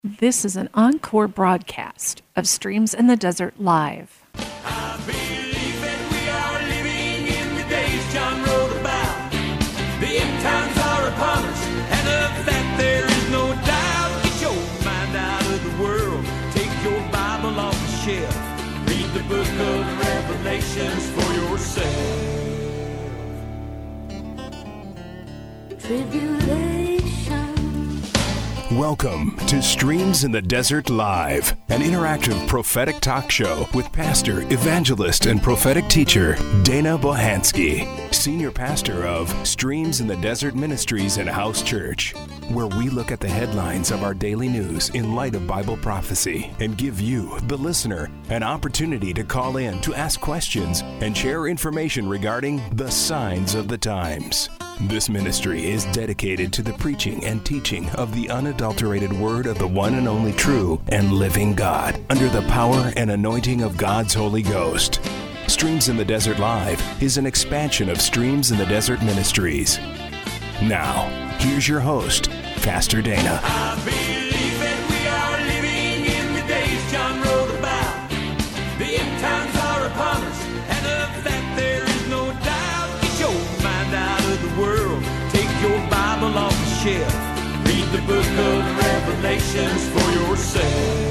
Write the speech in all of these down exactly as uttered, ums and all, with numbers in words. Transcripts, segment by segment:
This is an encore broadcast of Streams in the Desert Live. I believe that we are living in the days John wrote about. The end times are upon us, and of that there is no doubt. Get your mind out of the world, take your Bible off the shelf, read the book of Revelations for yourself. Tribulation. Welcome to Streams in the Desert Live, an interactive prophetic talk show with pastor, evangelist, and prophetic teacher Dana Bohansky, senior pastor of Streams in the Desert Ministries and House Church, where we look at the headlines of our daily news in light of Bible prophecy and give you, the listener, an opportunity to call in to ask questions and share information regarding the signs of the times. This ministry is dedicated to the preaching and teaching of the unadulterated word of the one and only true and living God, under the power and anointing of God's Holy Ghost. Streams in the Desert Live is an expansion of Streams in the Desert Ministries. Now, here's your host, Pastor Dana. I believe that we are living in the days John wrote about. The end times are upon us, and of that there is no doubt. Get your mind out of the world, take your Bible off the shelf, read the book of Revelations for yourself.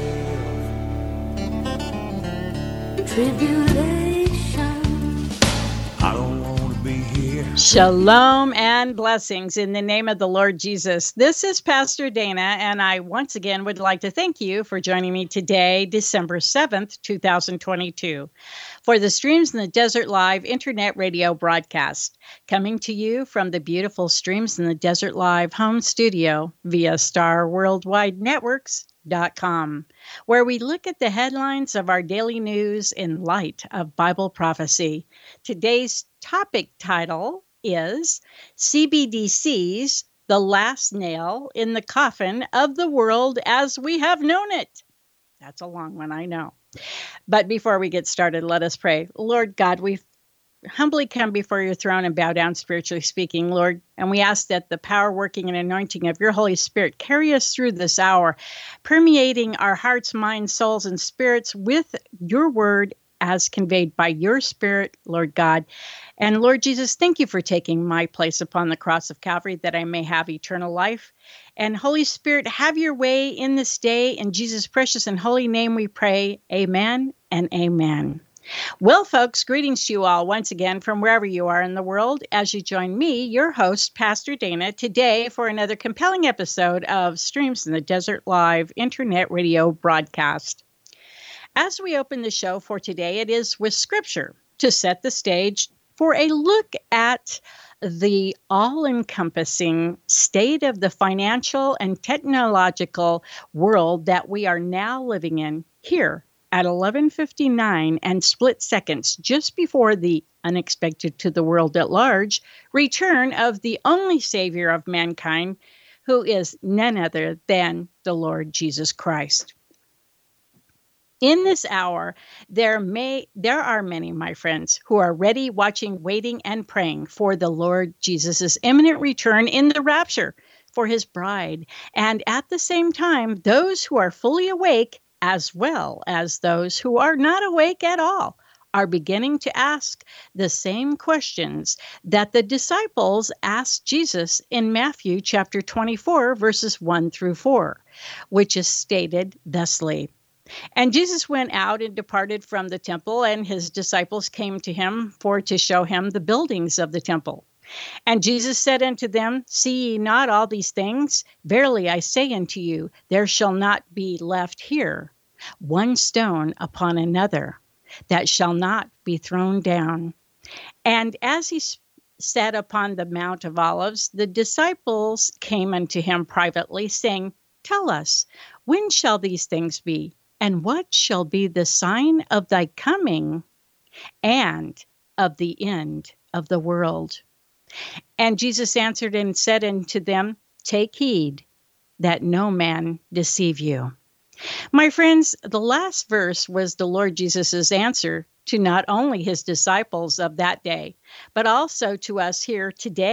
Tribulation. I don't want to be here. Shalom and blessings in the name of the Lord Jesus. This is Pastor Dana, and I once again would like to thank you for joining me today, December seventh, two thousand twenty-two, for the Streams in the Desert Live Internet Radio broadcast, coming to you from the beautiful Streams in the Desert Live home studio via Star Worldwide Networks dot com, where we look at the headlines of our daily news in light of Bible prophecy. Today's topic title is C B D C's The Last Nail in the Coffin of the World as We Have Known It. That's a long one, I know. But before we get started, let us pray. Lord God, we humbly come before your throne and bow down, spiritually speaking, Lord, and we ask that the power, working, and anointing of your Holy Spirit carry us through this hour, permeating our hearts, minds, souls, and spirits with your word as conveyed by your Spirit, Lord God. And Lord Jesus, thank you for taking my place upon the cross of Calvary that I may have eternal life. And Holy Spirit, have your way in this day. In Jesus' precious and holy name we pray, amen and amen. Well, folks, greetings to you all once again from wherever you are in the world as you join me, your host, Pastor Dana, today for another compelling episode of Streams in the Desert Live Internet Radio broadcast. As we open the show for today, it is with Scripture to set the stage for a look at the all-encompassing state of the financial and technological world that we are now living in here at eleven fifty-nine and split seconds just before the unexpected to the world at large return of the only Savior of mankind, who is none other than the Lord Jesus Christ. In this hour, there may there are many, my friends, who are ready, watching, waiting, and praying for the Lord Jesus' imminent return in the rapture for his bride. And at the same time, those who are fully awake, as well as those who are not awake at all, are beginning to ask the same questions that the disciples asked Jesus in Matthew chapter twenty-four, verses one through four, which is stated thusly. And Jesus went out and departed from the temple, and his disciples came to him for to show him the buildings of the temple. And Jesus said unto them, See ye not all these things? Verily I say unto you, there shall not be left here one stone upon another that shall not be thrown down. And as he sat upon the Mount of Olives, the disciples came unto him privately, saying, Tell us, when shall these things be? And what shall be the sign of thy coming and of the end of the world? And Jesus answered and said unto them, Take heed that no man deceive you. My friends, the last verse was the Lord Jesus' answer to not only his disciples of that day, but also to us here today.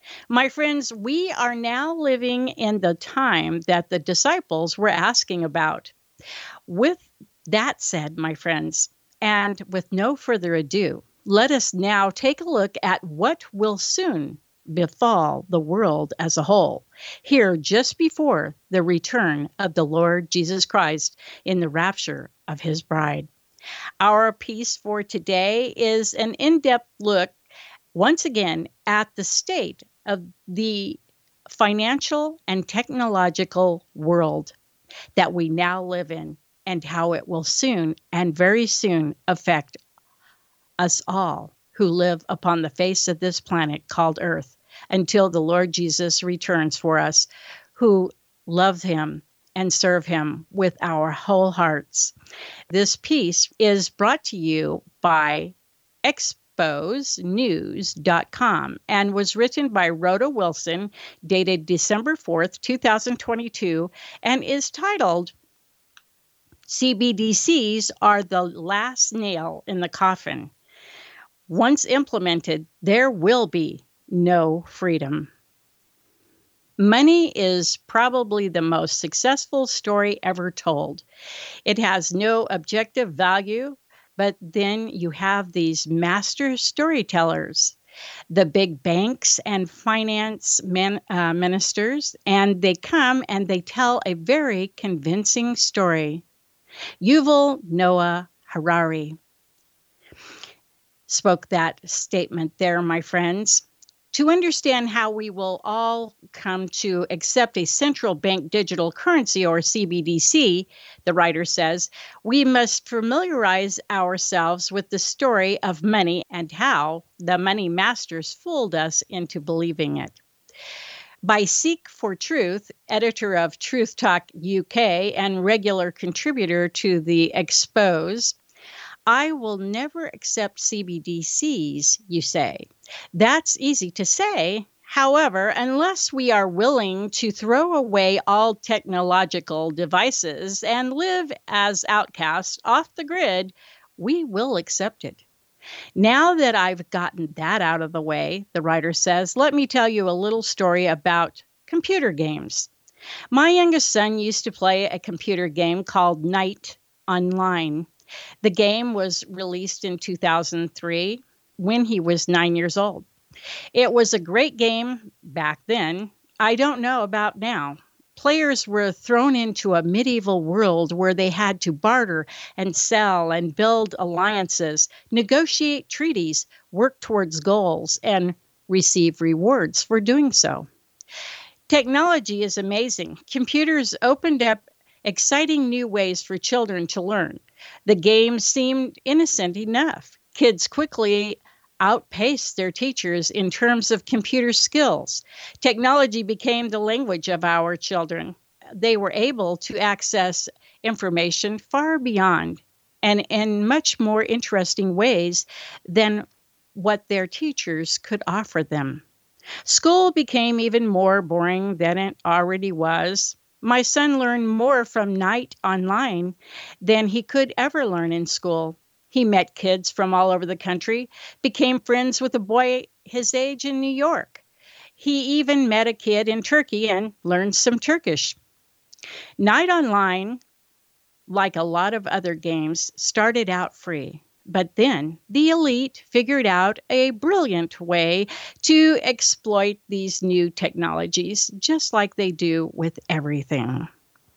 My friends, we are now living in the time that the disciples were asking about. With that said, my friends, and with no further ado, let us now take a look at what will soon befall the world as a whole, here just before the return of the Lord Jesus Christ in the rapture of his bride. Our piece for today is an in-depth look, once again, at the state of the financial and technological world that we now live in, and how it will soon and very soon affect us all who live upon the face of this planet called Earth until the Lord Jesus returns for us who love him and serve him with our whole hearts. This piece is brought to you by expose news dot com and was written by Rhoda Wilson, dated December fourth, twenty twenty-two, and is titled C B D Cs Are the Last Nail in the Coffin. Once implemented, there will be no freedom. Money is probably the most successful story ever told. It has no objective value, but then you have these master storytellers, the big banks and finance man, uh, ministers, and they come and they tell a very convincing story. Yuval Noah Harari spoke that statement there, my friends. To understand how we will all come to accept a central bank digital currency, or C B D C, the writer says, we must familiarize ourselves with the story of money and how the money masters fooled us into believing it. By Seek for Truth, editor of Truth Talk U K and regular contributor to the Expose, I will never accept C B D Cs, you say. That's easy to say. However, unless we are willing to throw away all technological devices and live as outcasts off the grid, we will accept it. Now that I've gotten that out of the way, the writer says, let me tell you a little story about computer games. My youngest son used to play a computer game called Knight Online. The game was released in two thousand three when he was nine years old. It was a great game back then. I don't know about now. Players were thrown into a medieval world where they had to barter and sell and build alliances, negotiate treaties, work towards goals, and receive rewards for doing so. Technology is amazing. Computers opened up exciting new ways for children to learn. The game seemed innocent enough. Kids quickly outpaced their teachers in terms of computer skills. Technology became the language of our children. They were able to access information far beyond and in much more interesting ways than what their teachers could offer them. School became even more boring than it already was. My son learned more from Knight Online than he could ever learn in school. He met kids from all over the country, became friends with a boy his age in New York. He even met a kid in Turkey and learned some Turkish. Knight Online, like a lot of other games, started out free. But then the elite figured out a brilliant way to exploit these new technologies, just like they do with everything.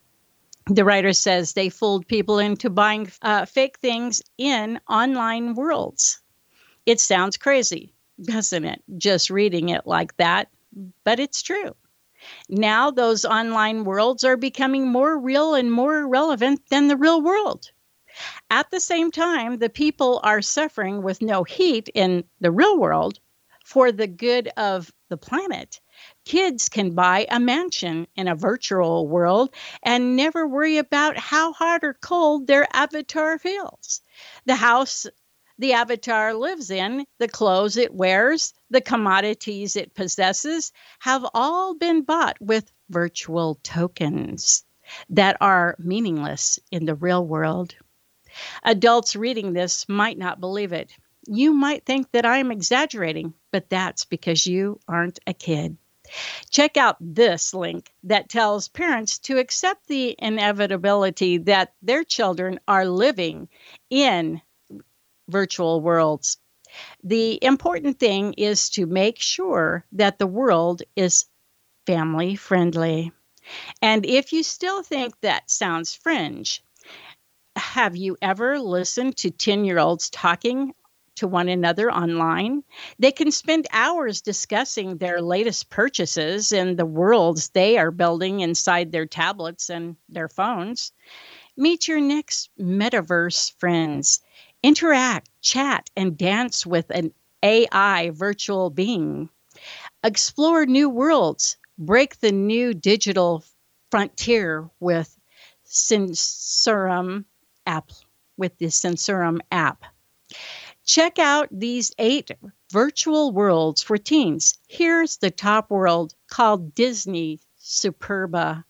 The writer says they fooled people into buying uh, fake things in online worlds. It sounds crazy, doesn't it? Just reading it like that, but it's true. Now those online worlds are becoming more real and more relevant than the real world. At the same time, the people are suffering with no heat in the real world for the good of the planet. Kids can buy a mansion in a virtual world and never worry about how hot or cold their avatar feels. The house the avatar lives in, the clothes it wears, the commodities it possesses have all been bought with virtual tokens that are meaningless in the real world. Adults reading this might not believe it. You might think that I'm exaggerating, but that's because you aren't a kid. Check out this link that tells parents to accept the inevitability that their children are living in virtual worlds. The important thing is to make sure that the world is family friendly. And if you still think that sounds fringe, have you ever listened to ten-year-olds talking to one another online? They can spend hours discussing their latest purchases and the worlds they are building inside their tablets and their phones. Meet your next metaverse friends. Interact, chat, and dance with an A I virtual being. Explore new worlds. Break the new digital frontier with Sensorum app, with the Sensorum app. Check out these eight virtual worlds for teens. Here's the top world called Disney Superba.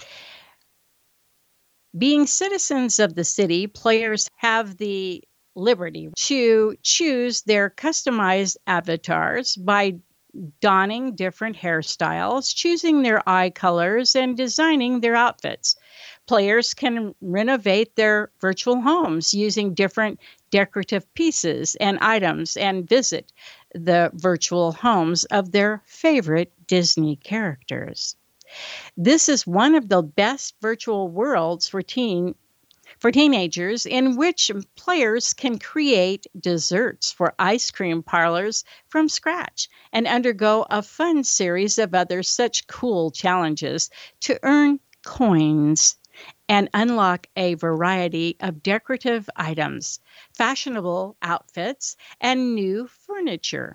Being citizens of the city, players have the liberty to choose their customized avatars by donning different hairstyles, choosing their eye colors, and designing their outfits. Players can renovate their virtual homes using different decorative pieces and items and visit the virtual homes of their favorite Disney characters. This is one of the best virtual worlds for teen for teenagers, in which players can create desserts for ice cream parlors from scratch and undergo a fun series of other such cool challenges to earn coins and unlock a variety of decorative items, fashionable outfits, and new furniture.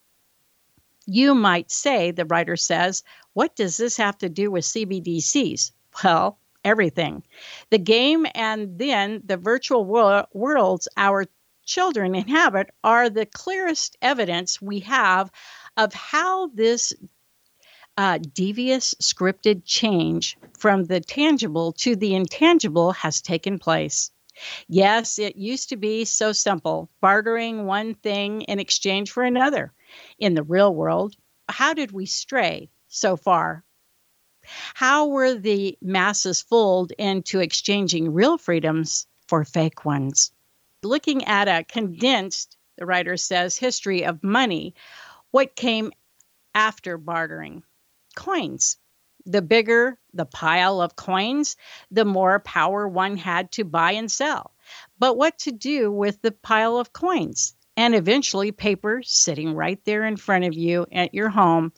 You might say, the writer says, what does this have to do with C B D Cs? Well, everything. The game and then the virtual wor- worlds our children inhabit are the clearest evidence we have of how this uh, devious scripted change from the tangible to the intangible has taken place. Yes, it used to be so simple, bartering one thing in exchange for another. In the real world, how did we stray so far? How were the masses fooled into exchanging real freedoms for fake ones? Looking at a condensed, the writer says, history of money, what came after bartering? Coins. The bigger the pile of coins, the more power one had to buy and sell. But what to do with the pile of coins? And eventually paper sitting right there in front of you at your home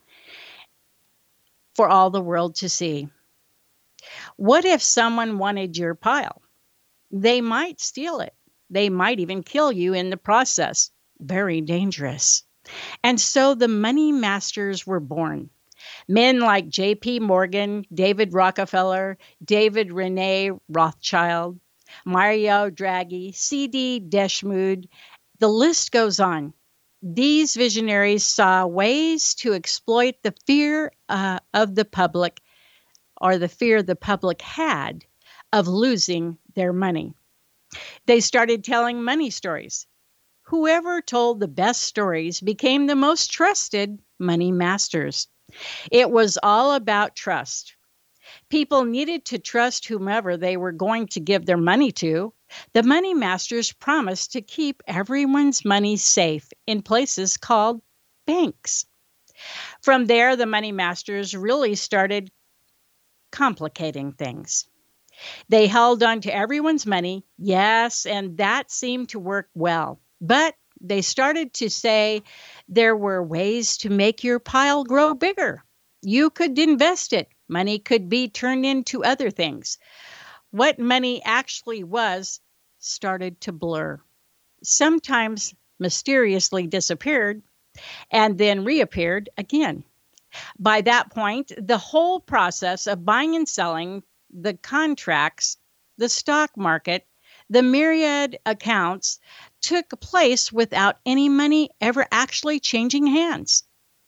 for all the world to see. What if someone wanted your pile? They might steal it. They might even kill you in the process. Very dangerous. And so the money masters were born. Men like J P Morgan, David Rockefeller, David Rene Rothschild, Mario Draghi, C D Deschmude. The list goes on. These visionaries saw ways to exploit the fear uh, of the public, or the fear the public had of losing their money. They started telling money stories. Whoever told the best stories became the most trusted money masters. It was all about trust. People needed to trust whomever they were going to give their money to. The money masters promised to keep everyone's money safe in places called banks. From there, the money masters really started complicating things. They held on to everyone's money, yes, and that seemed to work well. But they started to say there were ways to make your pile grow bigger. You could invest it. Money could be turned into other things. What money actually was started to blur. Sometimes mysteriously disappeared and then reappeared again. By that point, the whole process of buying and selling, the contracts, the stock market, the myriad accounts took place without any money ever actually changing hands.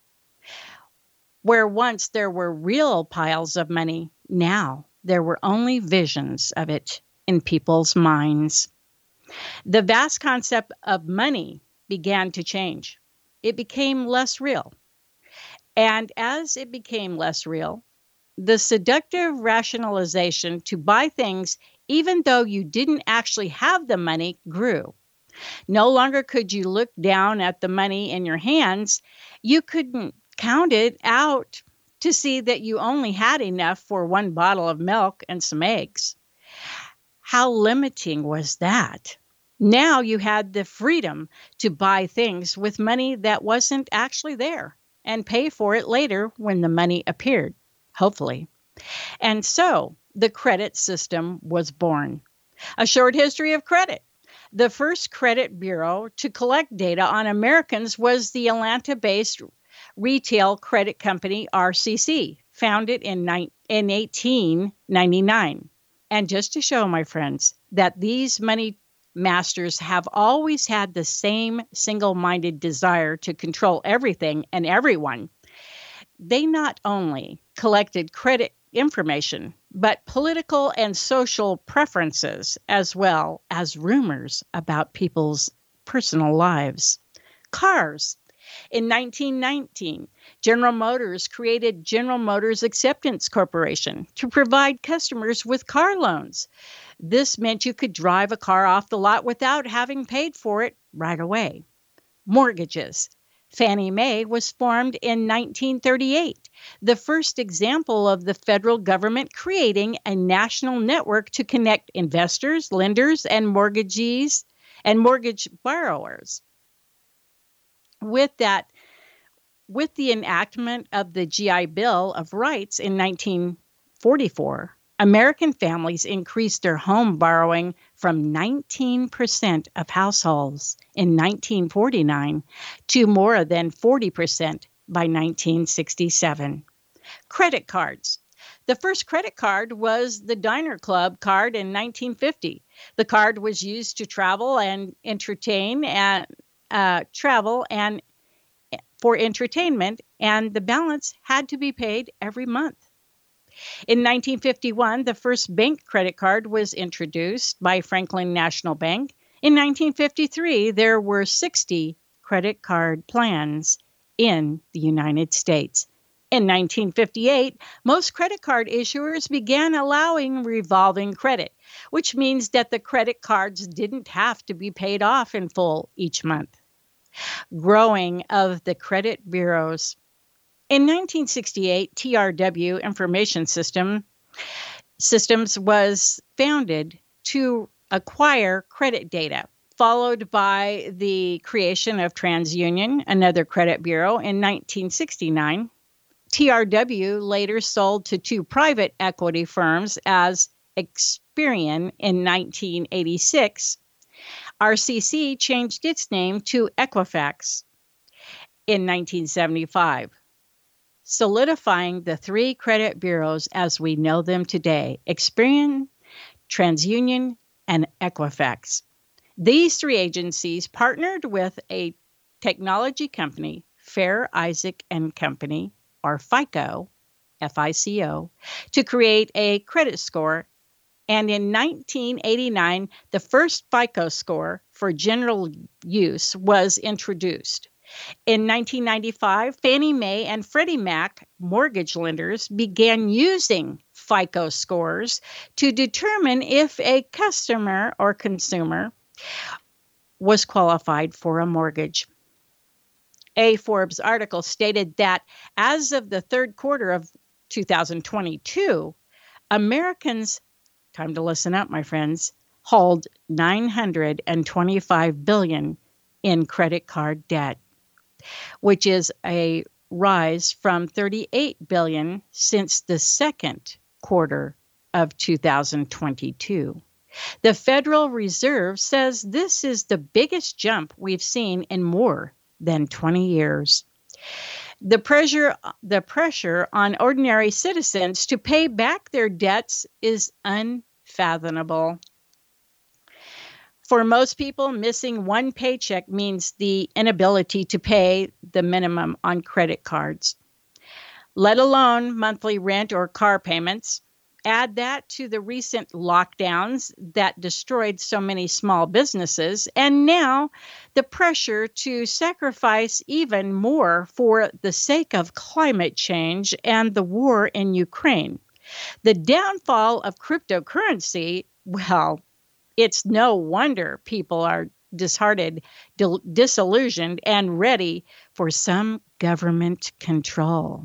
Where once there were real piles of money, now there were only visions of it in people's minds. The vast concept of money began to change. It became less real. And as it became less real, the seductive rationalization to buy things even though you didn't actually have the money grew. No longer could you look down at the money in your hands. You couldn't count it out to see that you only had enough for one bottle of milk and some eggs. How limiting was that? Now you had the freedom to buy things with money that wasn't actually there and pay for it later when the money appeared, hopefully. And so the credit system was born. A short history of credit. The first credit bureau to collect data on Americans was the Atlanta-based retail credit company R C C, founded in, in eighteen ninety-nine. And just to show, my friends, that these money masters have always had the same single-minded desire to control everything and everyone, they not only collected credit information, but political and social preferences, as well as rumors about people's personal lives. Cars. In nineteen nineteen, General Motors created General Motors Acceptance Corporation to provide customers with car loans. This meant you could drive a car off the lot without having paid for it right away. Mortgages. Fannie Mae was formed in nineteen thirty-eight, the first example of the federal government creating a national network to connect investors, lenders, and mortgagees and mortgage borrowers. With that, with the enactment of the G I Bill of Rights in nineteen forty-four, American families increased their home borrowing from nineteen percent of households in nineteen forty-nine to more than forty percent by nineteen sixty-seven. Credit cards. The first credit card was the Diner Club card in nineteen fifty. The card was used to travel and entertain and uh, travel and for entertainment, and the balance had to be paid every month. In nineteen fifty-one, the first bank credit card was introduced by Franklin National Bank. In nineteen fifty-three, there were sixty credit card plans in the United States. In nineteen fifty-eight, most credit card issuers began allowing revolving credit, which means that the credit cards didn't have to be paid off in full each month. Growing of the credit bureaus. In nineteen sixty-eight, T R W Information System Systems was founded to acquire credit data, followed by the creation of TransUnion, another credit bureau, in nineteen sixty-nine. T R W later sold to two private equity firms as Experian in nineteen eighty-six. R C C changed its name to Equifax in nineteen seventy-five, solidifying the three credit bureaus as we know them today: Experian, TransUnion, and Equifax. These three agencies partnered with a technology company, Fair Isaac and Company, or FICO, F I C O, to create a credit score. And in nineteen eighty-nine, the first FICO score for general use was introduced. In nineteen ninety-five, Fannie Mae and Freddie Mac mortgage lenders began using FICO scores to determine if a customer or consumer was qualified for a mortgage. A Forbes article stated that as of the third quarter of two thousand twenty-two, Americans, time to listen up, my friends, hold nine hundred twenty-five billion dollars in credit card debt, which is a rise from thirty-eight billion dollars since the second quarter of two thousand twenty-two. The Federal Reserve says this is the biggest jump we've seen in more than twenty years. The pressure, the pressure on ordinary citizens to pay back their debts is unfathomable. For most people, missing one paycheck means the inability to pay the minimum on credit cards, let alone monthly rent or car payments. Add that to the recent lockdowns that destroyed so many small businesses, and now the pressure to sacrifice even more for the sake of climate change and the war in Ukraine. The downfall of cryptocurrency, well, it's no wonder people are disheartened, dil- disillusioned, and ready for some government control.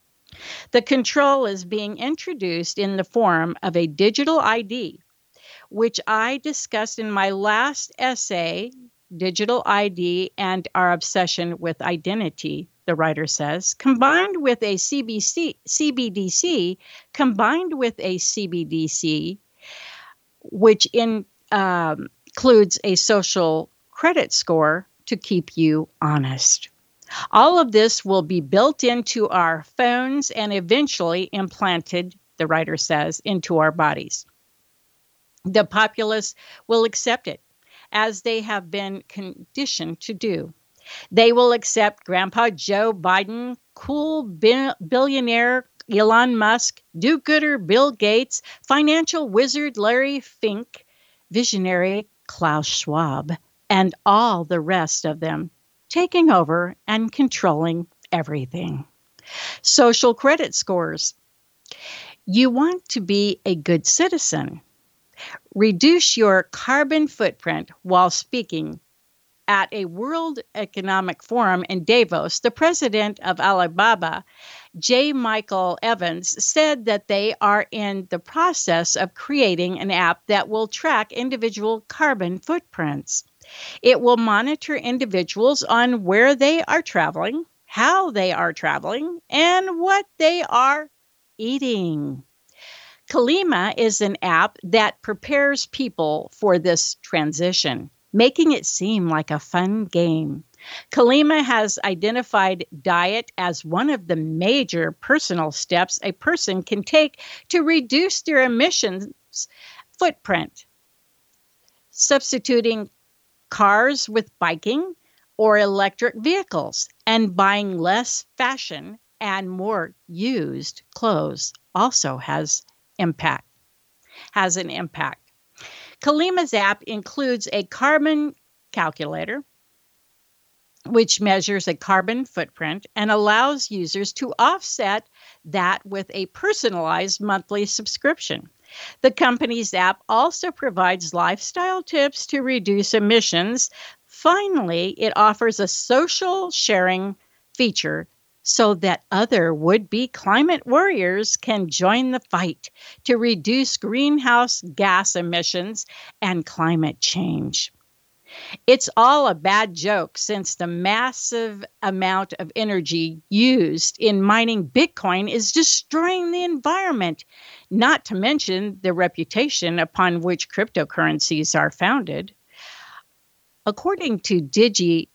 The control is being introduced in the form of a digital I D, which I discussed in my last essay, Digital I D and Our Obsession with Identity, the writer says, combined with a C B C, C B D C, combined with a C B D C, which in, um, includes a social credit score to keep you honest. All of this will be built into our phones and eventually implanted, the writer says, into our bodies. The populace will accept it, as they have been conditioned to do. They will accept Grandpa Joe Biden, cool bi- billionaire Elon Musk, do-gooder Bill Gates, financial wizard Larry Fink, visionary Klaus Schwab, and all the rest of them, taking over and controlling everything. Social credit scores. You want to be a good citizen. Reduce your carbon footprint while speaking at a World Economic Forum in Davos. The president of Alibaba, J. Michael Evans, said that they are in the process of creating an app that will track individual carbon footprints. It will monitor individuals on where they are traveling, how they are traveling, and what they are eating. Kalima is an app that prepares people for this transition, making it seem like a fun game. Kalima has identified diet as one of the major personal steps a person can take to reduce their emissions footprint. Substituting cars with biking or electric vehicles and buying less fashion and more used clothes also has impact, has an impact. Kalima's app includes a carbon calculator, which measures a carbon footprint and allows users to offset that with a personalized monthly subscription. The company's app also provides lifestyle tips to reduce emissions. Finally, it offers a social sharing feature so that other would-be climate warriors can join the fight to reduce greenhouse gas emissions and climate change. It's all a bad joke since the massive amount of energy used in mining Bitcoin is destroying the environment, not to mention the reputation upon which cryptocurrencies are founded. According to Digi,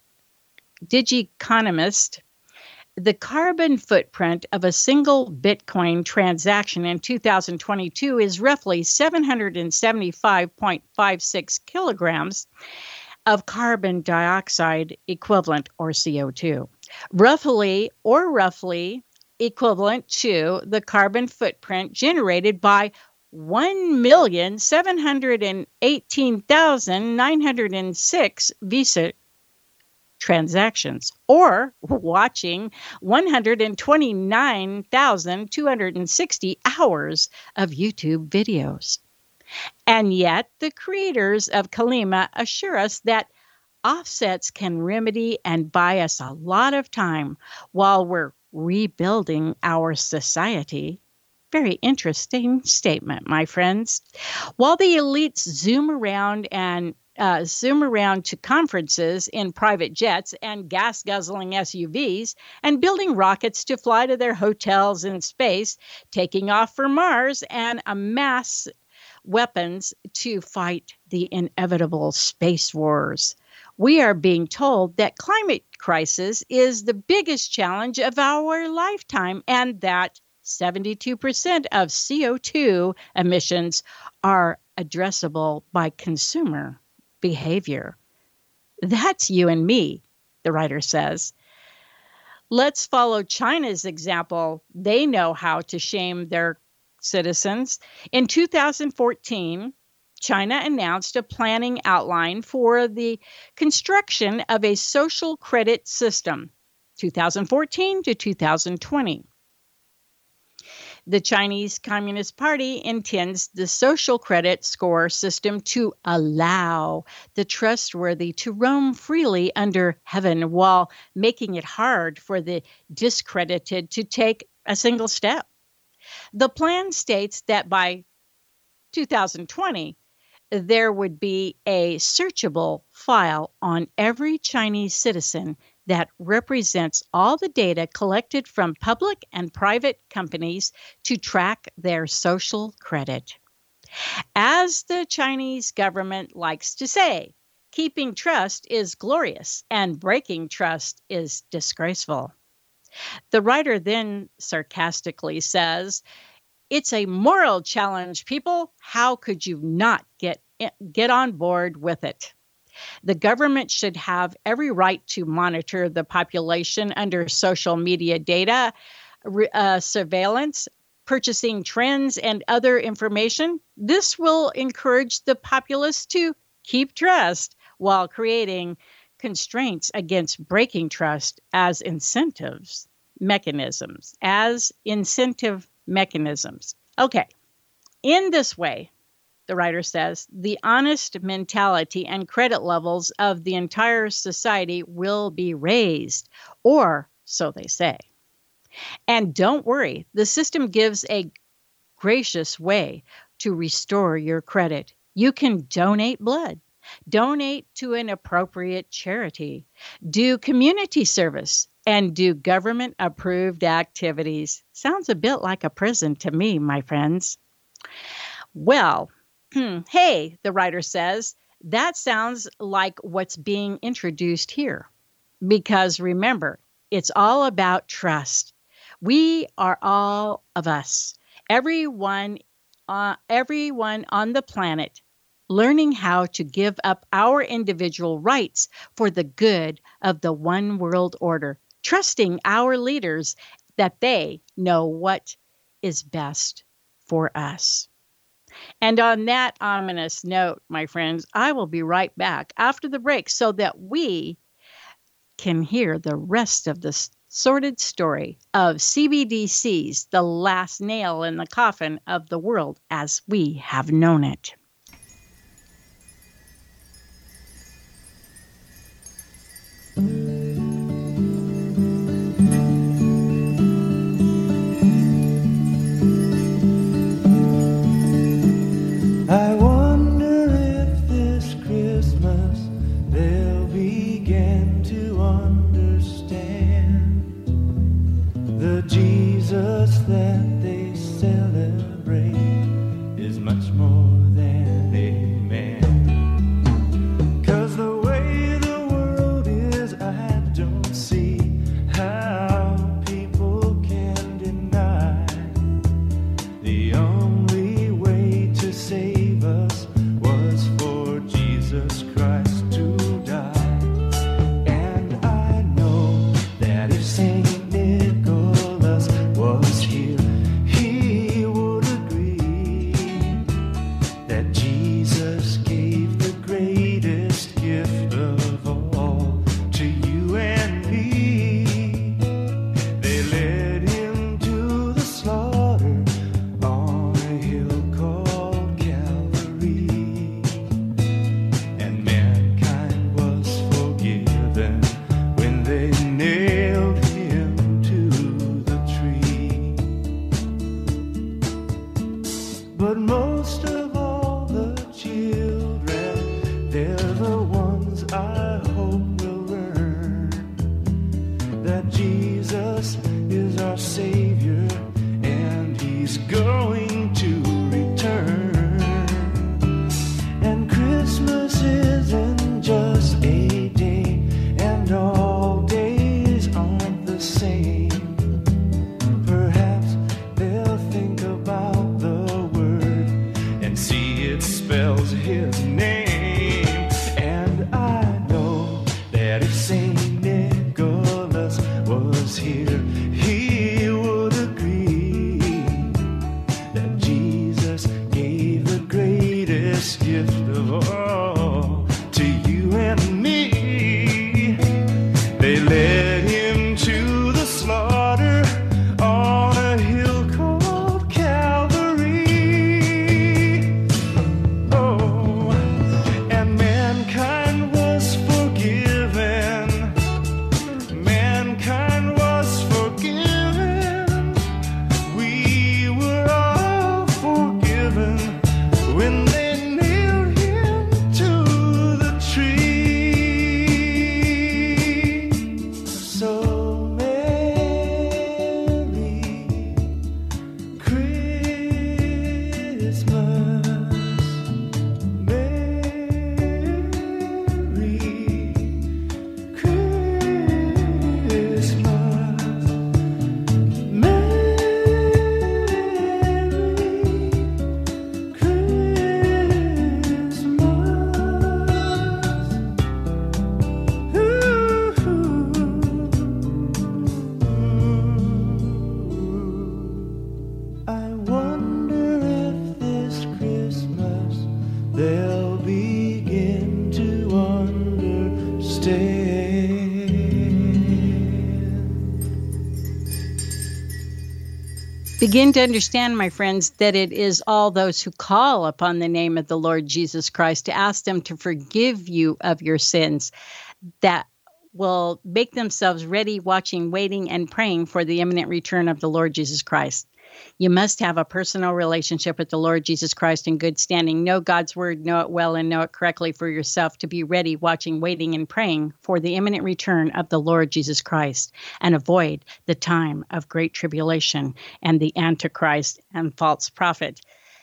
Digiconomist, the carbon footprint of a single Bitcoin transaction in two thousand twenty-two is roughly seven hundred seventy-five point five six kilograms of carbon dioxide equivalent, or C O two, roughly or roughly equivalent to the carbon footprint generated by one million seven hundred eighteen thousand nine hundred six Visa transactions, or watching one hundred twenty-nine thousand two hundred sixty hours of YouTube videos. And yet, the creators of Kalima assure us that offsets can remedy and buy us a lot of time while we're rebuilding our society. Very interesting statement, my friends. While the elites zoom around and uh, zoom around to conferences in private jets and gas-guzzling S U Vs and building rockets to fly to their hotels in space, taking off for Mars, and amass weapons to fight the inevitable space wars, we are being told that climate crisis is the biggest challenge of our lifetime and that seventy-two percent of C O two emissions are addressable by consumer behavior. That's you and me, the writer says. Let's follow China's example. They know how to shame their citizens. In two thousand fourteen, China announced a planning outline for the construction of a social credit system, two thousand fourteen to two thousand twenty. The Chinese Communist Party intends the social credit score system to allow the trustworthy to roam freely under heaven while making it hard for the discredited to take a single step. The plan states that by two thousand twenty, there would be a searchable file on every Chinese citizen that represents all the data collected from public and private companies to track their social credit. As the Chinese government likes to say, keeping trust is glorious and breaking trust is disgraceful. The writer then sarcastically says, "It's a moral challenge, people. How could you not get get on board with it? The government should have every right to monitor the population under social media data, uh, surveillance, purchasing trends, and other information. This will encourage the populace to keep trust while creating constraints against breaking trust as incentives mechanisms, as incentive mechanisms." Okay, in this way, the writer says, the honest mentality and credit levels of the entire society will be raised, or so they say. And don't worry, the system gives a gracious way to restore your credit. You can donate blood, donate to an appropriate charity, do community service, and do government-approved activities. Sounds a bit like a prison to me, my friends. Well, hey, the writer says, that sounds like what's being introduced here. Because remember, it's all about trust. We are all of us, everyone, uh, everyone on the planet, learning how to give up our individual rights for the good of the one world order, trusting our leaders that they know what is best for us. And on that ominous note, my friends, I will be right back after the break so that we can hear the rest of the sordid story of C B D Cs, the last nail in the coffin of the world as we have known it. I wonder if this Christmas they'll begin to understand the Jesus that they celebrate is much more than a man. 'Cause the way the world is, I don't see how people can deny the only way to save us was for Jesus Christ to die. And I know that if Saint Nicholas was here, he would agree that Jesus gave the greatest gift of all to you and me. They led him to the slaughter on a hill called Calvary, and mankind was forgiven when they nailed him to the tree. But most of all the children, they're the ones I hope will learn that Jesus is our Savior and He's going to return. And Christmas isn't just a day, and all days aren't the same. Perhaps they'll think about the word and see it spells His name. And I know that if Saint Nicholas was here, he would agree that they'll begin to understand. Begin to understand, my friends, that it is all those who call upon the name of the Lord Jesus Christ to ask them to forgive you of your sins that will make themselves ready, watching, waiting, and praying for the imminent return of the Lord Jesus Christ. You must have a personal relationship with the Lord Jesus Christ in good standing. Know God's word, know it well, and know it correctly for yourself to be ready, watching, waiting, and praying for the imminent return of the Lord Jesus Christ, and avoid the time of great tribulation and the Antichrist and false prophet.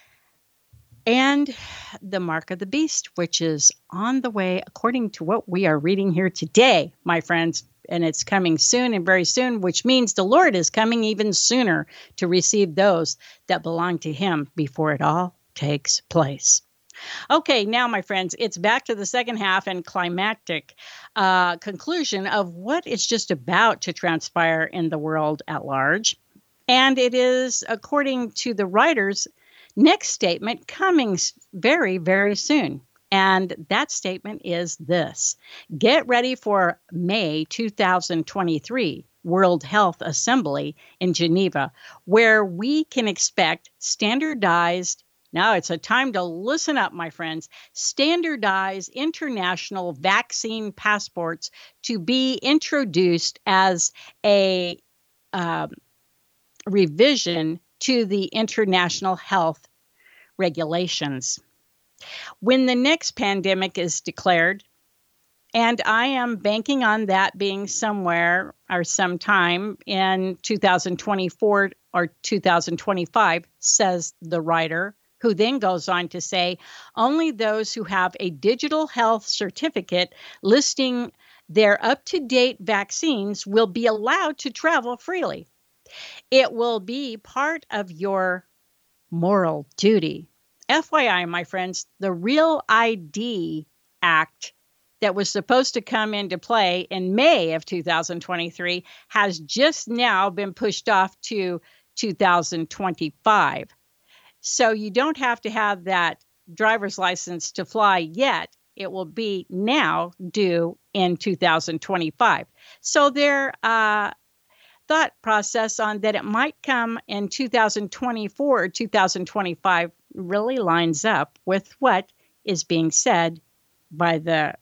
And the mark of the beast, which is on the way, according to what we are reading here today, my friends. And it's coming soon and very soon, which means the Lord is coming even sooner to receive those that belong to him before it all takes place. Okay, now, my friends, it's back to the second half and climactic uh, conclusion of what is just about to transpire in the world at large. And it is, according to the writer's next statement, coming very, very soon. And that statement is this: get ready for May two thousand twenty-three World Health Assembly in Geneva, where we can expect standardized, now it's a time to listen up, my friends, standardized international vaccine passports to be introduced as a um, revision to the international health regulations. When the next pandemic is declared, and I am banking on that being somewhere or sometime in two thousand twenty-four or two thousand twenty-five, says the writer, who then goes on to say, only those who have a digital health certificate listing their up-to-date vaccines will be allowed to travel freely. It will be part of your moral duty. F Y I, my friends, the Real I D Act that was supposed to come into play in May of two thousand twenty-three has just now been pushed off to two thousand twenty-five. So you don't have to have that driver's license to fly yet. It will be now due in two thousand twenty-five. So their uh, thought process on that it might come in two thousand twenty-four or two thousand twenty-five really lines up with what is being said by the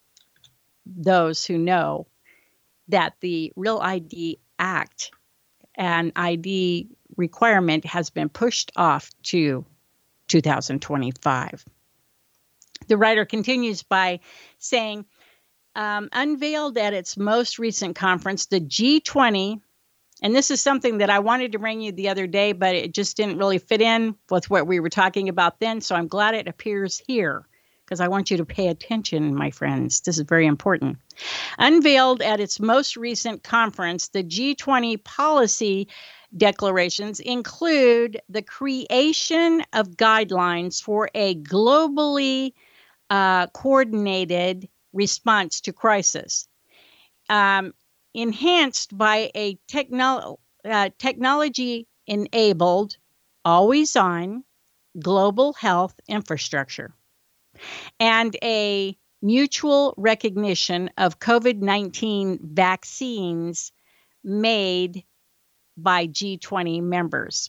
those who know that the Real I D Act and I D requirement has been pushed off to two thousand twenty-five. The writer continues by saying, um, unveiled at its most recent conference, the G twenty, and this is something that I wanted to bring you the other day, but it just didn't really fit in with what we were talking about then. So I'm glad it appears here because I want you to pay attention, my friends. This is very important. Unveiled at its most recent conference, the G twenty policy declarations include the creation of guidelines for a globally uh, coordinated response to crisis. Um, enhanced by a technolo- uh, technology-enabled, always-on global health infrastructure, and a mutual recognition of COVID nineteen vaccines made by G twenty members.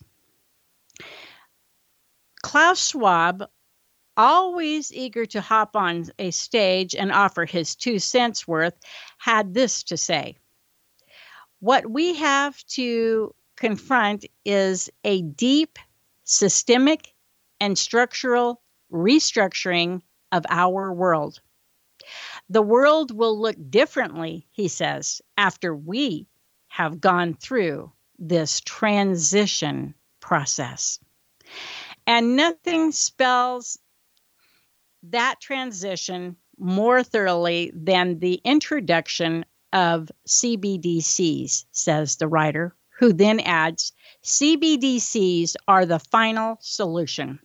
Klaus Schwab, always eager to hop on a stage and offer his two cents worth, had this to say: what we have to confront is a deep, systemic, and structural restructuring of our world. The world will look differently, he says, after we have gone through this transition process. And nothing spells that transition more thoroughly than the introduction of C B D Cs, says the writer, who then adds, C B D Cs are the final solution.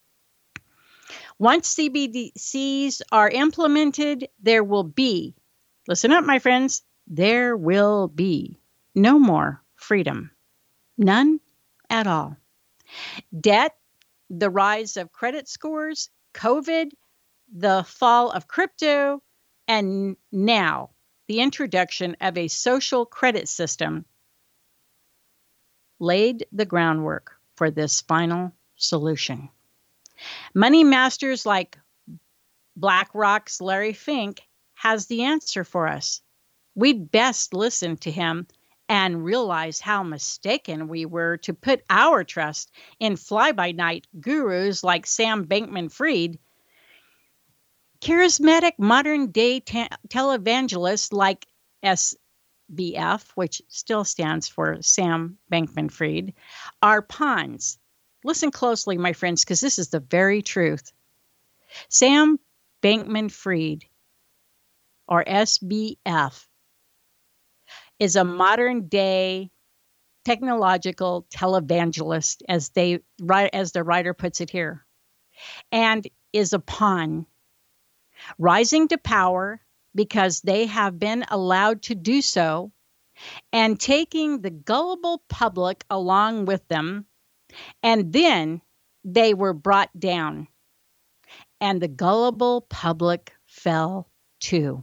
Once C B D Cs are implemented, there will be, listen up, my friends, there will be no more freedom. None at all. Debt, the rise of credit scores, COVID, the fall of crypto, and now the introduction of a social credit system laid the groundwork for this final solution. Money masters like BlackRock's Larry Fink has the answer for us. We'd best listen to him and realize how mistaken we were to put our trust in fly-by-night gurus like Sam Bankman-Fried, charismatic modern-day te- televangelists like S B F, which still stands for Sam Bankman-Fried, are pawns. Listen closely, my friends, because this is the very truth. Sam Bankman-Fried, or S B F, is a modern-day technological televangelist, as they as the writer puts it here, and is a pawn, rising to power because they have been allowed to do so, and taking the gullible public along with them, and then they were brought down, and the gullible public fell too.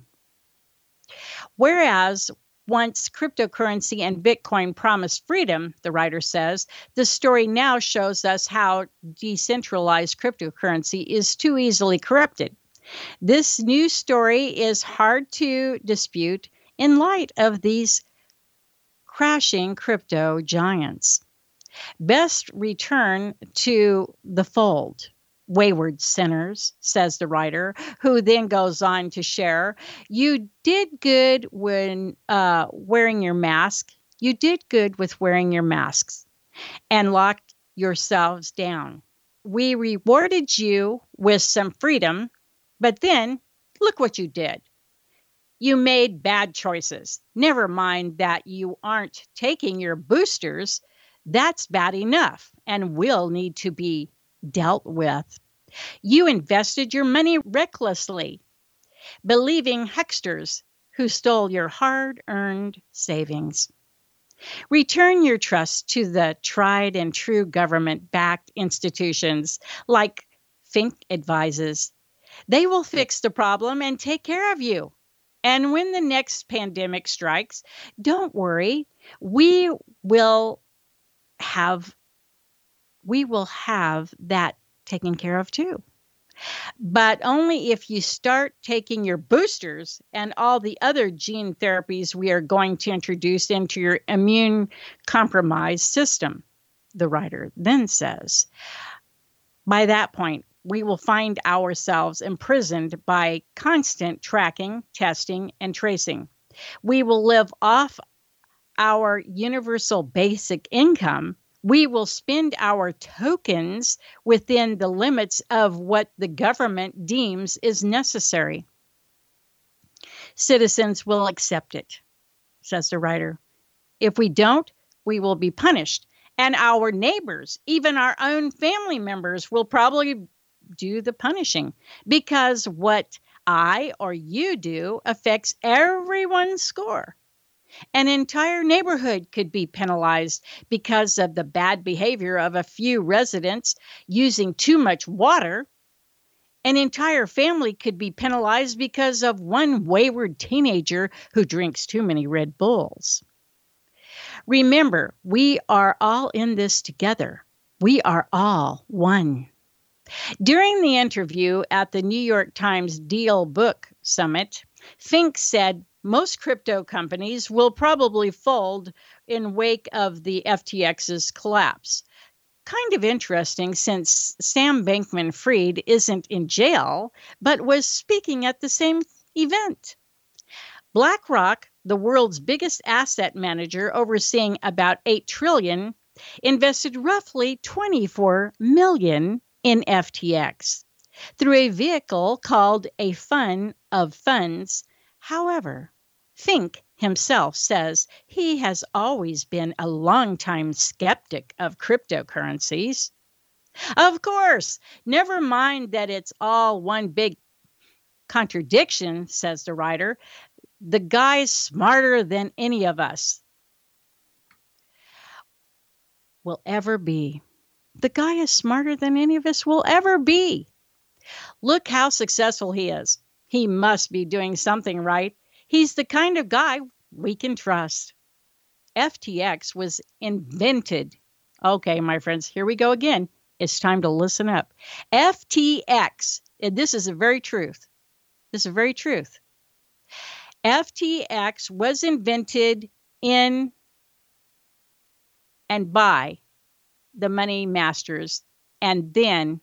Whereas once cryptocurrency and Bitcoin promised freedom, the writer says, the story now shows us how decentralized cryptocurrency is too easily corrupted. This new story is hard to dispute in light of these crashing crypto giants. Best return to the fold, wayward sinners, says the writer, who then goes on to share, you did good when uh, wearing your mask. You did good with wearing your masks and locked yourselves down. We rewarded you with some freedom, but then look what you did. You made bad choices. Never mind that you aren't taking your boosters. That's bad enough and will need to be dealt with. You invested your money recklessly, believing hucksters who stole your hard-earned savings. Return your trust to the tried and true government-backed institutions like Fink advises. They will fix the problem and take care of you. And when the next pandemic strikes, don't worry, we will have we will have that taken care of too. But only if you start taking your boosters and all the other gene therapies we are going to introduce into your immune compromised system, the writer then says. By that point, we will find ourselves imprisoned by constant tracking, testing, and tracing. We will live off our universal basic income. We will spend our tokens within the limits of what the government deems is necessary. Citizens will accept it, says the writer. If we don't, we will be punished. And our neighbors, even our own family members, will probably do the punishing, because what I or you do affects everyone's score. An entire neighborhood could be penalized because of the bad behavior of a few residents using too much water. An entire family could be penalized because of one wayward teenager who drinks too many Red Bulls. Remember, we are all in this together. We are all one. During the interview at the New York Times Deal Book Summit, Fink said most crypto companies will probably fold in wake of the F T X's collapse. Kind of interesting, since Sam Bankman-Fried isn't in jail, but was speaking at the same event. BlackRock, the world's biggest asset manager overseeing about eight trillion dollars, invested roughly twenty-four million dollars in F T X through a vehicle called a fund of funds. However, Fink himself says he has always been a longtime skeptic of cryptocurrencies. Of course, never mind that it's all one big contradiction, says the writer. The guy's smarter than any of us will ever be. The guy is smarter than any of us will ever be. Look how successful he is. He must be doing something right. He's the kind of guy we can trust. F T X was invented. Okay, my friends, here we go again. It's time to listen up. F T X, and this is the very truth. This is the very truth. F T X was invented in and by the money masters and then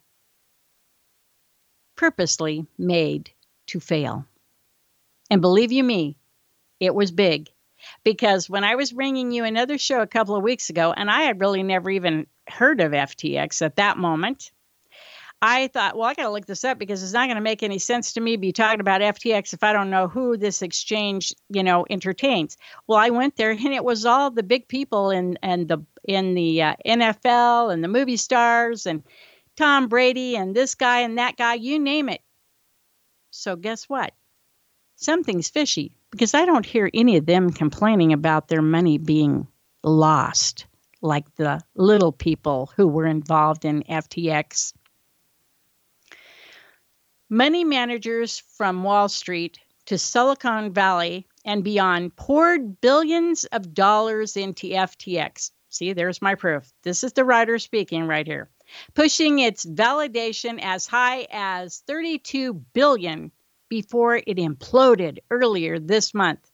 purposely made to fail. And believe you me, it was big. Because when I was bringing you another show a couple of weeks ago, and I had really never even heard of F T X at that moment, I thought, well, I got to look this up because it's not going to make any sense to me be talking about F T X if I don't know who this exchange, you know, entertains. Well, I went there and it was all the big people in and the in the uh, N F L and the movie stars and Tom Brady and this guy and that guy, you name it. So guess what? Something's fishy because I don't hear any of them complaining about their money being lost like the little people who were involved in F T X. Money managers from Wall Street to Silicon Valley and beyond poured billions of dollars into F T X. See, there's my proof. This is the writer speaking right here, pushing its validation as high as thirty-two billion dollars before it imploded earlier this month.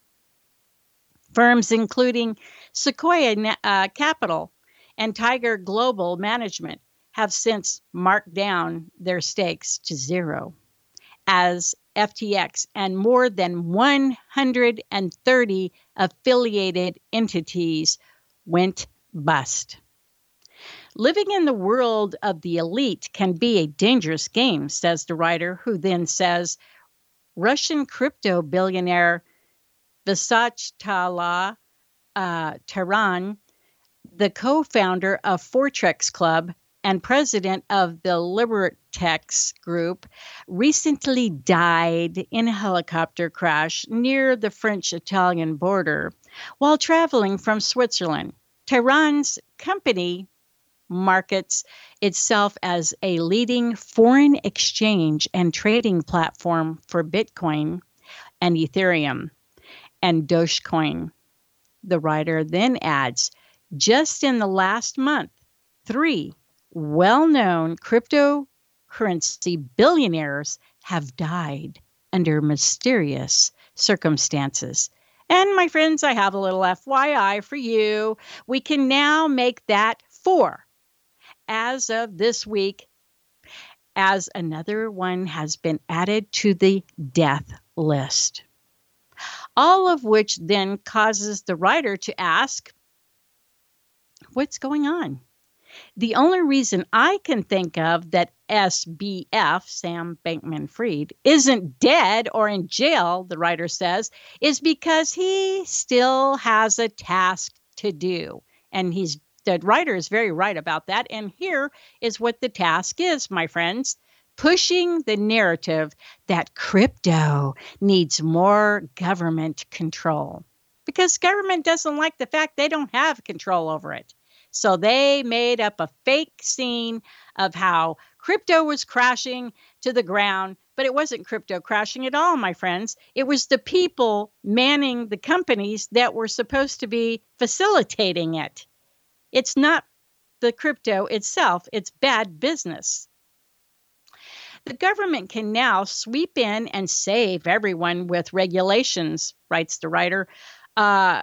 Firms including Sequoia uh, Capital and Tiger Global Management have since marked down their stakes to zero as F T X and more than one hundred thirty affiliated entities went bust. Living in the world of the elite can be a dangerous game, says the writer, who then says Russian crypto billionaire Vyacheslav uh, Taran, the co-founder of Fortrex Club and president of the Libertex Group, recently died in a helicopter crash near the French-Italian border while traveling from Switzerland. Taran's company markets itself as a leading foreign exchange and trading platform for Bitcoin and Ethereum and Dogecoin. The writer then adds, just in the last month, three well-known cryptocurrency billionaires have died under mysterious circumstances. And my friends, I have a little F Y I for you. We can now make that four as of this week, as another one has been added to the death list. All of which then causes the writer to ask, what's going on? The only reason I can think of that S B F, Sam Bankman-Fried, isn't dead or in jail, the writer says, is because he still has a task to do. And he's the writer is very right about that. And here is what the task is, my friends. Pushing the narrative that crypto needs more government control. Because government doesn't like the fact they don't have control over it. So they made up a fake scene of how crypto was crashing to the ground, but it wasn't crypto crashing at all, my friends. It was the people manning the companies that were supposed to be facilitating it. It's not the crypto itself, it's bad business. The government can now sweep in and save everyone with regulations, writes the writer, uh,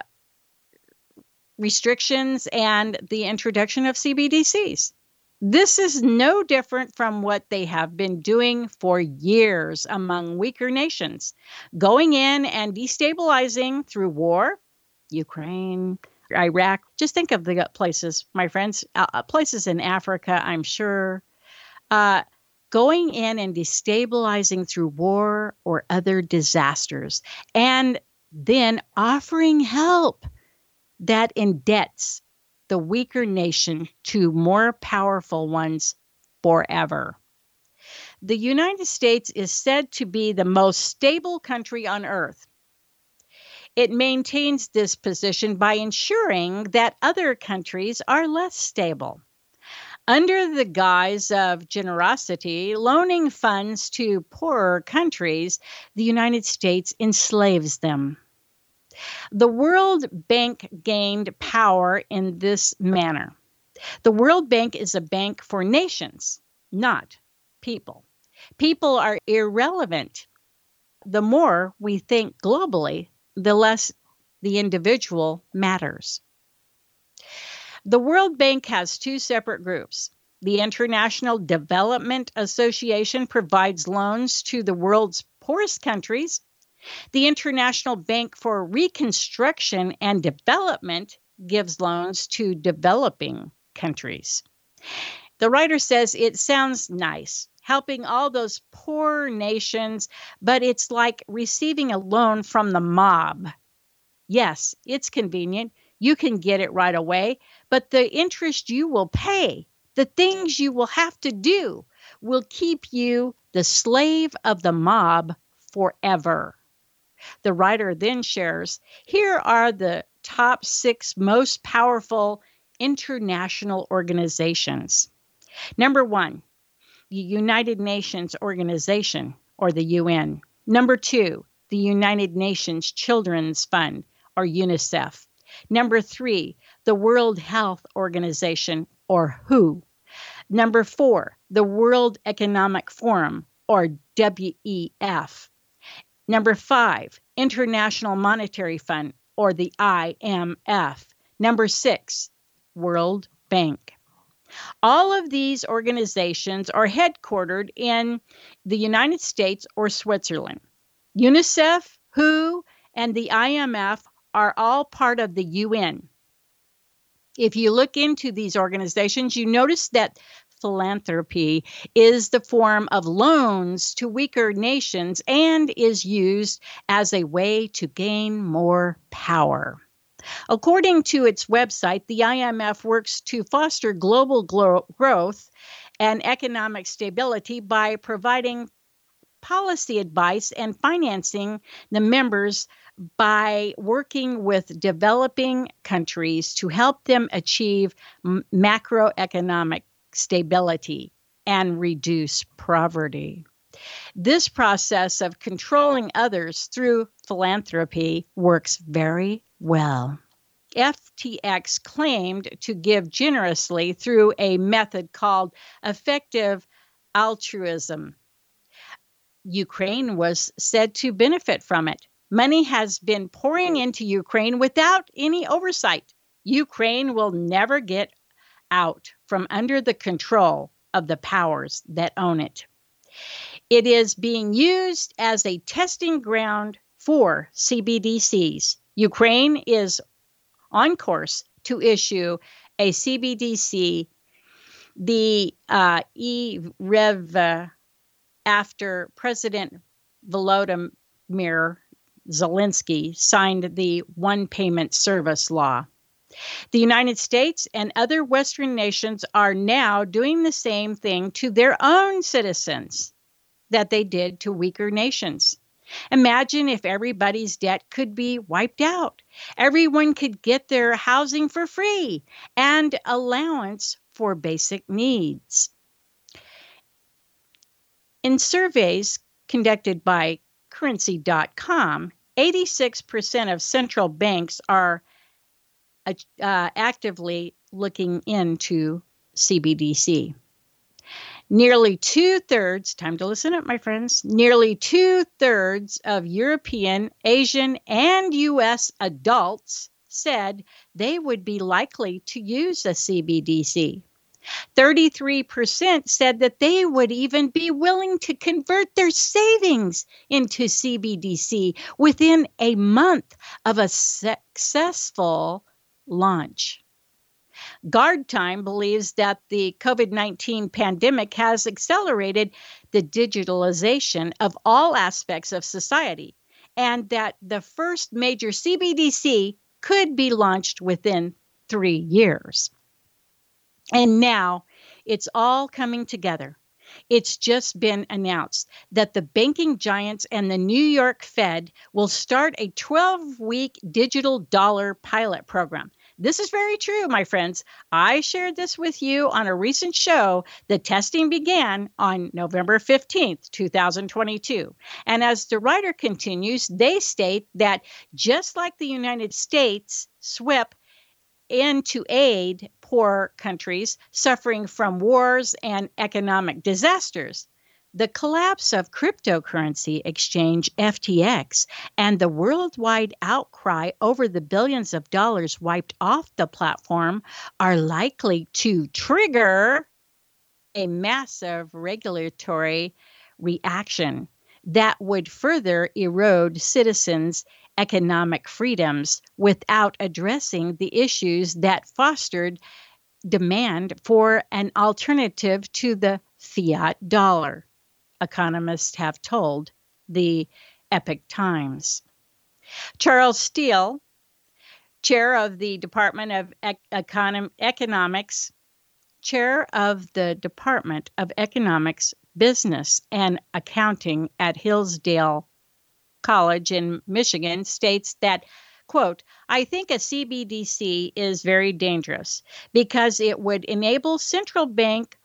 restrictions, and the introduction of C B D Cs. This is no different from what they have been doing for years among weaker nations, going in and destabilizing through war, Ukraine, Iraq. Just think of the places, my friends, uh, places in Africa, I'm sure, uh, going in and destabilizing through war or other disasters, and then offering help that indebts the weaker nation to more powerful ones forever. The United States is said to be the most stable country on earth. It maintains this position by ensuring that other countries are less stable. Under the guise of generosity, loaning funds to poorer countries, the United States enslaves them. The World Bank gained power in this manner. The World Bank is a bank for nations, not people. People are irrelevant. The more we think globally, the less the individual matters. The World Bank has two separate groups. The International Development Association provides loans to the world's poorest countries. The International Bank for Reconstruction and Development gives loans to developing countries. The writer says it sounds nice, helping all those poor nations, but it's like receiving a loan from the mob. Yes, it's convenient. You can get it right away, but the interest you will pay, the things you will have to do, will keep you the slave of the mob forever. The writer then shares, here are the top six most powerful international organizations. Number one, the United Nations Organization, or the U N. Number two, the United Nations Children's Fund, or UNICEF. Number three, the World Health Organization, or W H O. Number four, the World Economic Forum, or W E F. Number five, International Monetary Fund, or the I M F. Number six, World Bank. All of these organizations are headquartered in the United States or Switzerland. UNICEF, W H O, and the I M F are all part of the U N. If you look into these organizations, you notice that philanthropy is the form of loans to weaker nations and is used as a way to gain more power. According to its website, the I M F works to foster global glo- growth and economic stability by providing policy advice and financing the members by working with developing countries to help them achieve m- macroeconomic stability and reduce poverty. This process of controlling others through philanthropy works very well. F T X claimed to give generously through a method called effective altruism. Ukraine was said to benefit from it. Money has been pouring into Ukraine without any oversight. Ukraine will never get out from under the control of the powers that own it. It is being used as a testing ground for C B D Cs. Ukraine is on course to issue a C B D C, the uh, E R E V, after President Volodymyr Zelensky signed the One Payment Service Law. The United States and other Western nations are now doing the same thing to their own citizens that they did to weaker nations. Imagine if everybody's debt could be wiped out. Everyone could get their housing for free and allowance for basic needs. In surveys conducted by currency dot com, eighty-six percent of central banks are uh, actively looking into C B D C. Nearly two-thirds, time to listen up, my friends, nearly two-thirds of European, Asian, and U S adults said they would be likely to use a C B D C. thirty-three percent said that they would even be willing to convert their savings into C B D C within a month of a successful launch. Guard Time believes that the COVID nineteen pandemic has accelerated the digitalization of all aspects of society, and that the first major C B D C could be launched within three years. And now it's all coming together. It's just been announced that the banking giants and the New York Fed will start a twelve-week digital dollar pilot program. This is very true, my friends. I shared this with you on a recent show. The testing began on November fifteenth, twenty twenty-two. And as the writer continues, they state that just like the United States swept in to aid poor countries suffering from wars and economic disasters, the collapse of cryptocurrency exchange F T X and the worldwide outcry over the billions of dollars wiped off the platform are likely to trigger a massive regulatory reaction that would further erode citizens' economic freedoms without addressing the issues that fostered demand for an alternative to the fiat dollar, economists have told the Epoch Times. Charles Steele, chair of the Department of Ec- Econom- Economics, chair of the Department of Economics, Business and Accounting at Hillsdale College in Michigan, states that, quote, I think a C B D C is very dangerous because it would enable central bank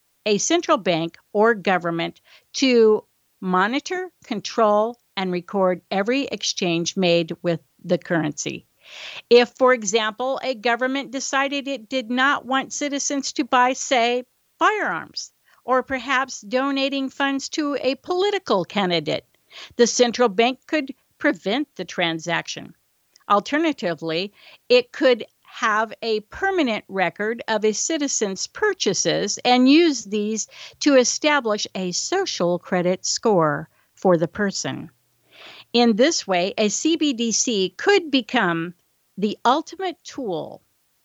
a central bank or government to monitor, control, and record every exchange made with the currency. If, for example, a government decided it did not want citizens to buy, say, firearms, or perhaps donating funds to a political candidate, the central bank could prevent the transaction. Alternatively, it could have a permanent record of a citizen's purchases and use these to establish a social credit score for the person. In this way, a C B D C could become the ultimate tool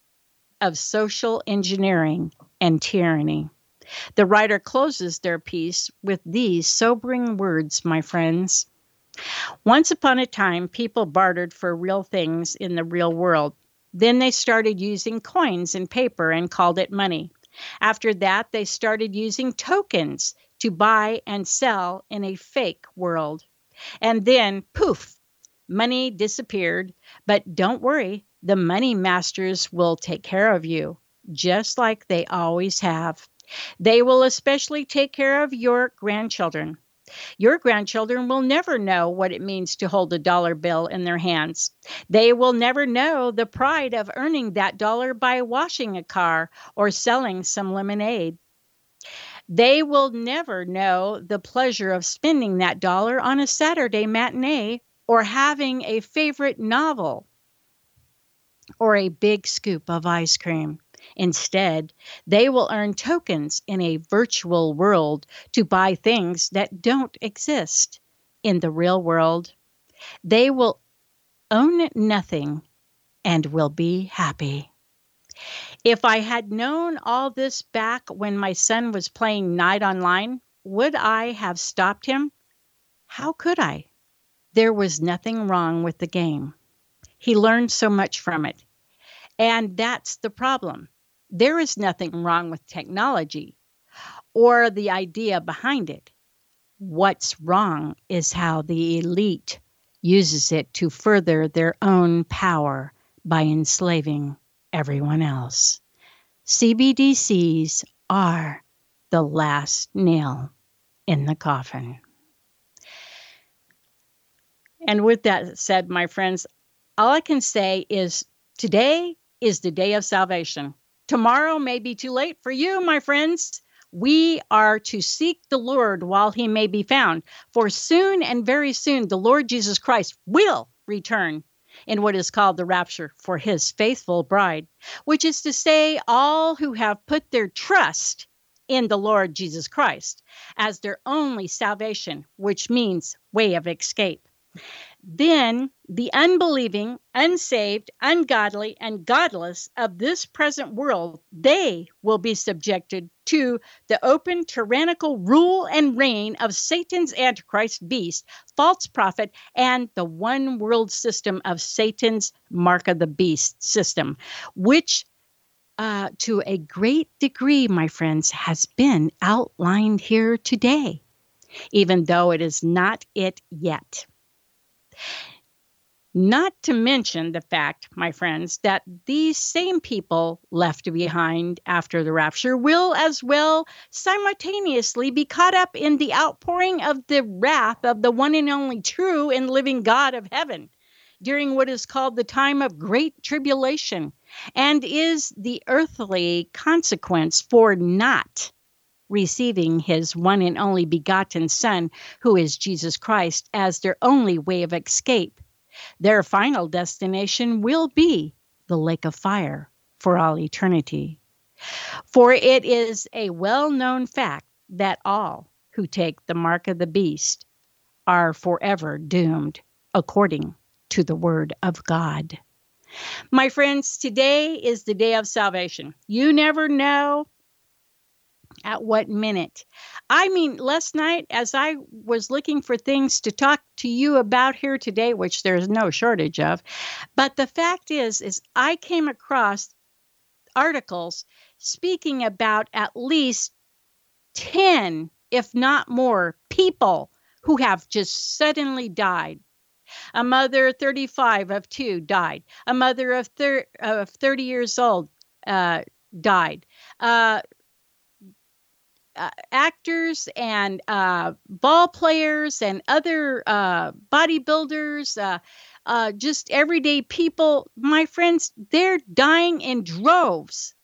of social engineering and tyranny. The writer closes their piece with these sobering words, my friends. Once upon a time, people bartered for real things in the real world. Then they started using coins and paper and called it money. After that, they started using tokens to buy and sell in a fake world. And then, poof, money disappeared. But don't worry, the money masters will take care of you, just like they always have. They will especially take care of your grandchildren. Your grandchildren will never know what it means to hold a dollar bill in their hands. They will never know the pride of earning that dollar by washing a car or selling some lemonade. They will never know the pleasure of spending that dollar on a Saturday matinee or having a favorite novel or a big scoop of ice cream. Instead, they will earn tokens in a virtual world to buy things that don't exist in the real world. They will own nothing and will be happy. If I had known all this back when my son was playing Night Online, would I have stopped him? How could I? There was nothing wrong with the game. He learned so much from it. And that's the problem. There is nothing wrong with technology or the idea behind it. What's wrong is how the elite uses it to further their own power by enslaving everyone else. C B D Cs are the last nail in the coffin. And with that said, my friends, all I can say is today is the day of salvation. Tomorrow may be too late for you, my friends. We are to seek the Lord while he may be found. For soon and very soon, the Lord Jesus Christ will return in what is called the rapture for his faithful bride, which is to say all who have put their trust in the Lord Jesus Christ as their only salvation, which means way of escape. Then the unbelieving, unsaved, ungodly, and godless of this present world, they will be subjected to the open tyrannical rule and reign of Satan's Antichrist beast, false prophet, and the one world system of Satan's mark of the beast system, which uh, to a great degree, my friends, has been outlined here today, even though it is not it yet. Not to mention the fact, my friends, that these same people left behind after the rapture will as well simultaneously be caught up in the outpouring of the wrath of the one and only true and living God of heaven during what is called the time of great tribulation, and is the earthly consequence for not receiving his one and only begotten Son, who is Jesus Christ, as their only way of escape. Their final destination will be the lake of fire for all eternity. For it is a well-known fact that all who take the mark of the beast are forever doomed, according to the word of God. My friends, today is the day of salvation. You never know at what minute. I mean, last night, as I was looking for things to talk to you about here today, which there's no shortage of, but the fact is, is I came across articles speaking about at least ten, if not more, people who have just suddenly died. A mother thirty-five of two died. A mother of, thir- of thirty years old uh, died. Uh, Uh, actors and uh, ball players and other uh, bodybuilders, uh, uh, just everyday people, my friends, they're dying in droves.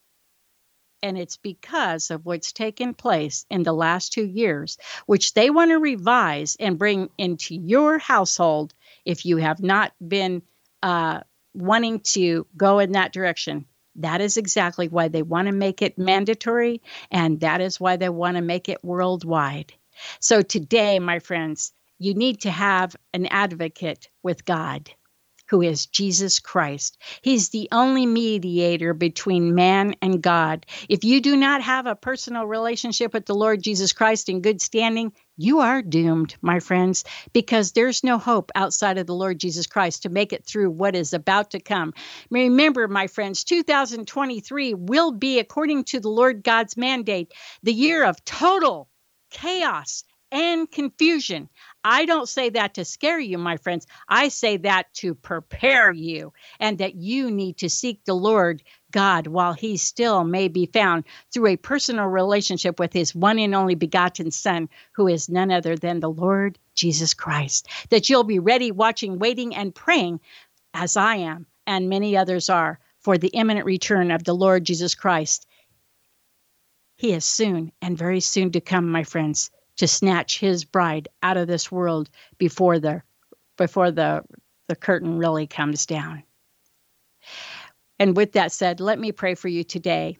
And it's because of what's taken place in the last two years, which they want to revise and bring into your household if you have not been uh, wanting to go in that direction. That is exactly why they want to make it mandatory, and that is why they want to make it worldwide. So today, my friends, you need to have an advocate with God, who is Jesus Christ. He's the only mediator between man and God. If you do not have a personal relationship with the Lord Jesus Christ in good standing, you are doomed, my friends, because there's no hope outside of the Lord Jesus Christ to make it through what is about to come. Remember, my friends, two thousand twenty-three will be, according to the Lord God's mandate, the year of total chaos and confusion. I don't say that to scare you, my friends. I say that to prepare you, and that you need to seek the Lord God while he still may be found through a personal relationship with his one and only begotten Son, who is none other than the Lord Jesus Christ. That you'll be ready, watching, waiting, and praying, as I am, and many others are, for the imminent return of the Lord Jesus Christ. He is soon and very soon to come, my friends, to snatch his bride out of this world before the before the the curtain really comes down. And with that said, let me pray for you today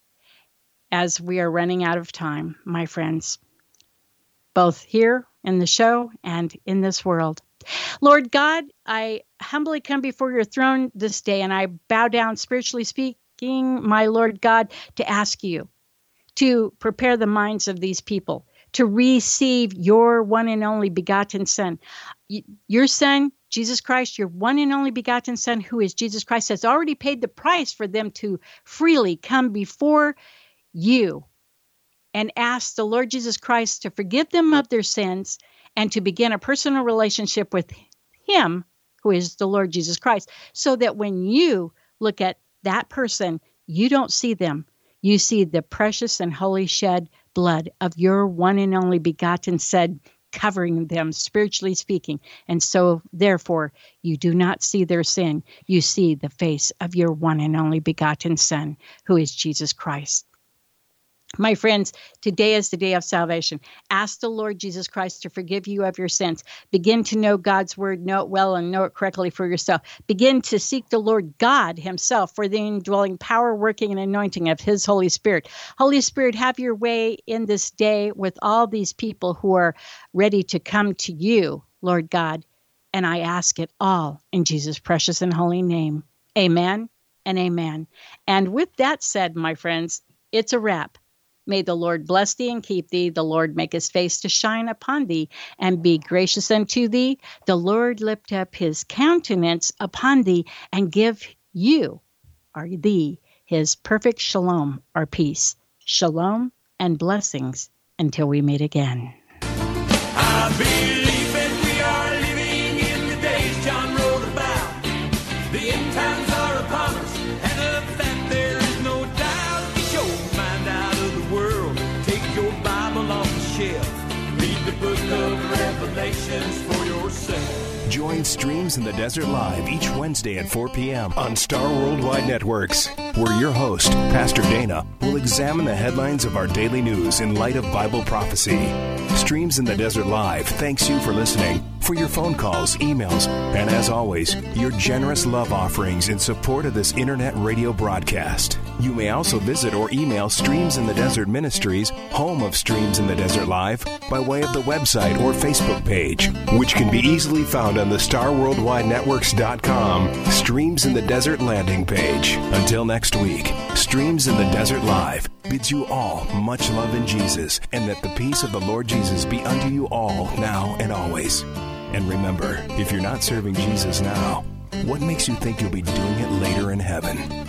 as we are running out of time, my friends, both here in the show and in this world. Lord God, I humbly come before your throne this day, and I bow down, spiritually speaking, my Lord God, to ask you to prepare the minds of these people to receive your one and only begotten Son. Your Son, Jesus Christ, your one and only begotten Son, who is Jesus Christ, has already paid the price for them to freely come before you and ask the Lord Jesus Christ to forgive them of their sins and to begin a personal relationship with him, who is the Lord Jesus Christ, so that when you look at that person, you don't see them. You see the precious and holy shed blood of your one and only begotten Son covering them, spiritually speaking. And so, therefore, you do not see their sin. You see the face of your one and only begotten Son, who is Jesus Christ. My friends, today is the day of salvation. Ask the Lord Jesus Christ to forgive you of your sins. Begin to know God's word, know it well, and know it correctly for yourself. Begin to seek the Lord God himself for the indwelling power, working, and anointing of his Holy Spirit. Holy Spirit, have your way in this day with all these people who are ready to come to you, Lord God. And I ask it all in Jesus' precious and holy name. Amen and amen. And with that said, my friends, it's a wrap. May the Lord bless thee and keep thee. The Lord make his face to shine upon thee and be gracious unto thee. The Lord lift up his countenance upon thee and give you, or thee, his perfect shalom or peace. Shalom and blessings until we meet again. I believe that we are living in the days John wrote Join Streams in the Desert Live each Wednesday at four p.m. on Star Worldwide Networks, where your host, Pastor Dana, will examine the headlines of our daily news in light of Bible prophecy. Streams in the Desert Live thanks you for listening, for your phone calls, emails, and as always, your generous love offerings in support of this internet radio broadcast. You may also visit or email Streams in the Desert Ministries, home of Streams in the Desert Live, by way of the website or Facebook page, which can be easily found on the star worldwide networks dot com Streams in the Desert landing page. Until next week, Streams in the Desert Live bids you all much love in Jesus, and that the peace of the Lord Jesus be unto you all now and always. And remember, if you're not serving Jesus now, what makes you think you'll be doing it later in heaven?